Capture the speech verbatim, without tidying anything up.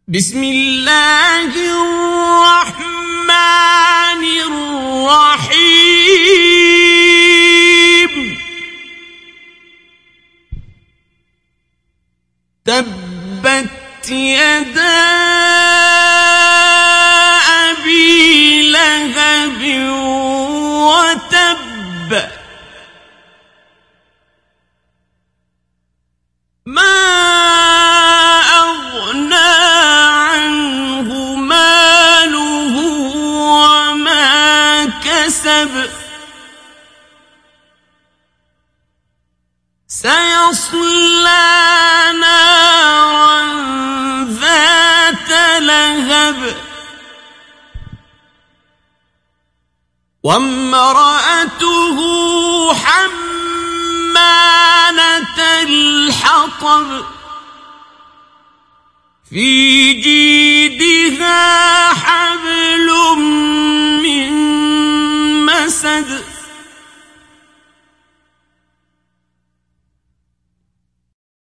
بسم الله الرحمن الرحيم تبت يدا أبي لهب وتب ما أغنى عنه ماله وما كسب سيصلى نارا ذات لهب وامرأته حمالة الحطب في جيدها حبل من مسد